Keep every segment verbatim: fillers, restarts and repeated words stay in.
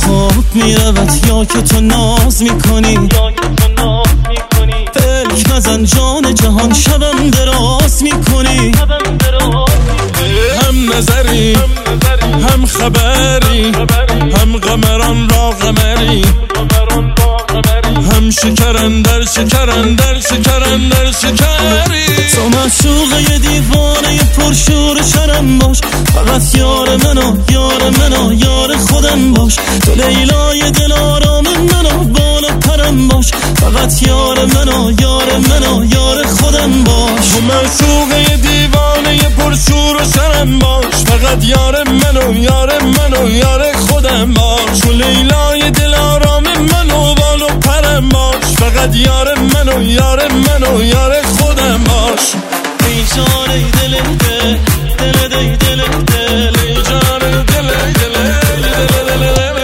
خواب میرود یا که تو ناز میکنی، فکر نزن جان جهان شبم دراز میکنی. هم نظری هم خبری، هم قمران را قمری، هم شکرن در شکرن در شکرن در شکری. تو معشوقه یه دیوانه یه پرشور شرم باش، فقط یار منو یار منو یار خودم باش. تو لیلای دل آرام منو بالا پرم باش، فقط یار منو یار منو یار خودم باش. تو معشوقه یه دیوانه یه پرشور و شرم باش، فقط یار منو یار منو یار خودم باش. تو لیلای دل آرام منو بالا پرم باش، فقط یار منو یار منو یار خودم باش. ای جان ای دل دل دل دل دل دل ای جان ای دل دل دل دل دل.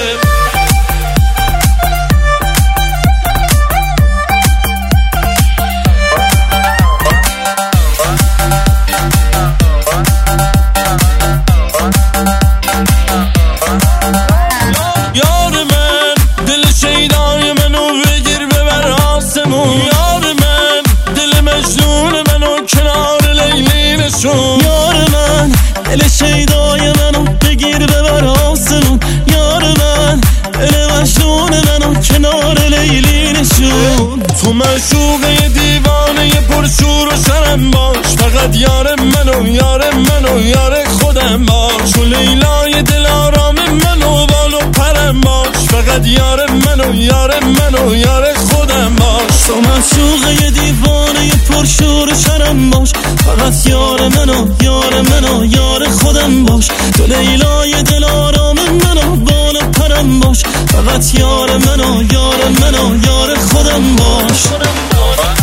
یار من دل شیدای منو بگیر ببر آسمون، یار من دل مجنون منو کنار لیلی نشون. یار من دل شیدای منو بگیر ببر آسمون، یار من دل مجنون منو کنار لیلی نشون. تو معشوقه دیوانه پرشور و شرم باش، فقط یار منو یار منو یار خودم باش. تو لیلای دل آرام منو بالو پرم باش، فقط یار منو یار منو یار خودم باش. تو معشوقه دیوانه پرشور و شرم باش، فقط یار منو یار منو یار خودم باش. تو لیلای دل آرام منو بالا پرم باش، فقط یار منو یار منو یار خودم باش.